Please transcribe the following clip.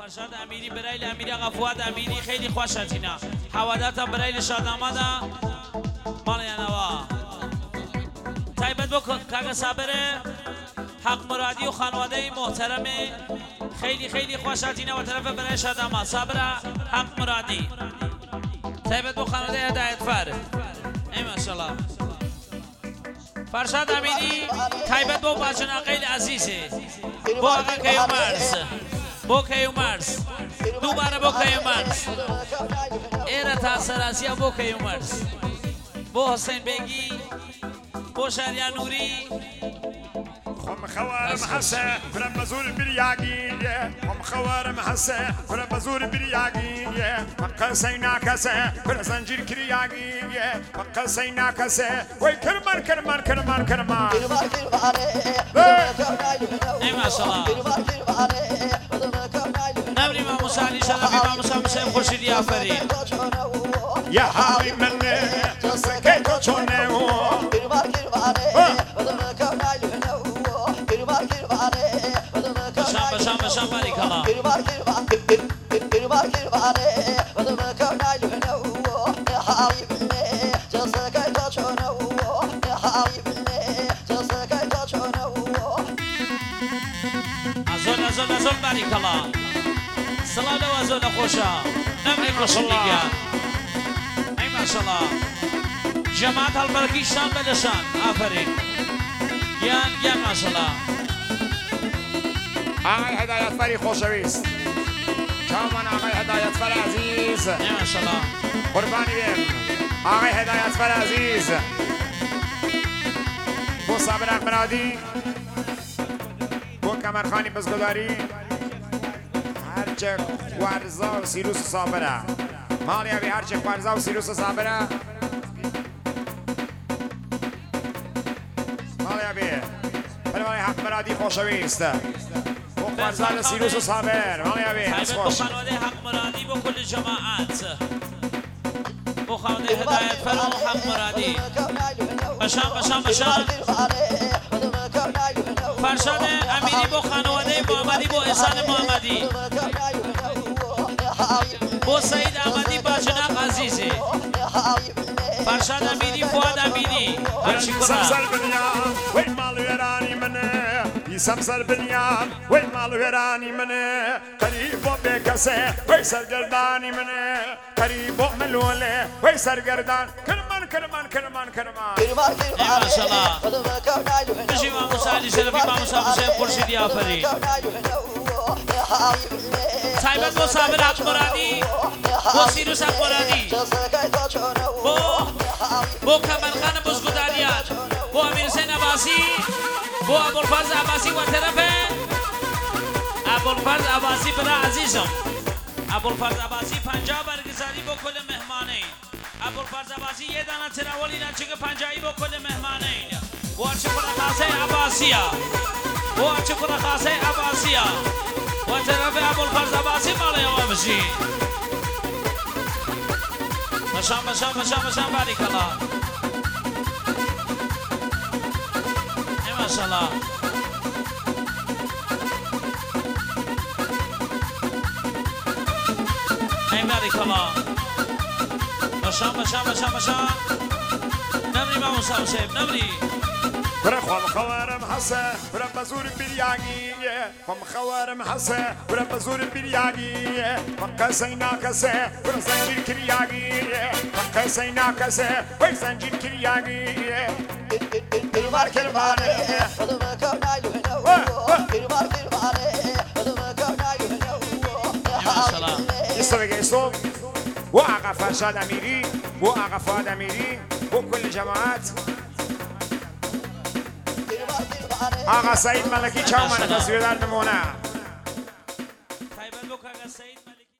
فرشاد امیری برای امیری آقا فؤاد امیری خیلی خوش ازینا حوادث برای شادامادا مال نوا تایبت بکن کاغ صابره حق مرادی و خانواده محترم خیلی خوش ازینا و طرف برای شاداماد صابره حق مرادی تایبت بکن خانواده هدایت فر ای ماشاءالله فرشاد امیری تایبت بو باجنا خیلی عزیزه بو آقا کیومرز بو کیومرز دوباره بو کیومرز ایره تاثرازی بو کیومرز بو حسین بیگی بو شهریار نوری خم خوارم حسه فرم بزور بریاگی خم خوارم حسه فرم بزور بریاگی فقط سینا کسه فرم زنجیر کریاگی فقط سینا کسه وی کرمان ای ماشاءالله نبری ما مساعدی شرفی ما مساعد خوشیدی آفرین یا حالی منه سکه تو چونه بشام باریک الله ازول باریک الله سلام و ازول خوشا نمری خوشیدیگه ای ماشاءالله جماعت البرکیشان بدشان آفرین گیان ماشاءالله آقای هدایت فری خوشویست چامان آقای هدایت فر عزیز ماشاءالله قربانی بیم آقای هدایت فر عزیز بو صابر اقمرادی بو کمرخانی بزگداری هرچه خوارزا و سیروس صابره مالی ابی هرچه خوارزا و سیروس صابره مالی ابی برای حق مرادی خوشویست فرزان سیروس و صابر مالی ابی هست خوش خانواده حق مرادی با کل جماعت با خانواده هدایت فرام حق مرادی بشام فرشاد امیری با خانواده محمدی با احسان محمدی با سعید احمدی با جناب عزیزی فرشاد امیری فؤاد امیری هرچی سمسر بنیان وی مال ویرانی منه قریب و بکسه وی سرگردانی منه قریب و ملوله وی سرگردان کرمان ای ماشاءالله بشی ما مساعدی شرفی ما مساعد حسین خورشیدی آفرین تایبت با صابر حق مرادی با سیروس حق مرادی با کمرخان بزگداریات با امیر حسین عباسی با ابوالفضل عباسی و طرف ابوالفضل عباسی برای عزیزم ابوالفضل عباسی 50 برگزاری با کل مهمانین ابوالفضل عباسی یه دانه تراولی نچه 50 با کل مهمانین و چه خاصه عباسیه و چه خاصه عباسیه و طرف ابوالفضل عباسی مال یوم بشی بشام باریک الله ماشاءالله ای باریک الله بشام نبری ما موسی حسین نبری خم خوارم حسه برم بزور بریاگی خم خوارم حسه برم بزور بریاگی فقط سینا کسه برم زنجیر کریاگی فقط سینا کسه وی زنجیر کریاگی استو و آقا فرشاد امیری و آقا فؤاد امیری و کل جماعت آقا سعید ملکی چاومن تصویردار نمونه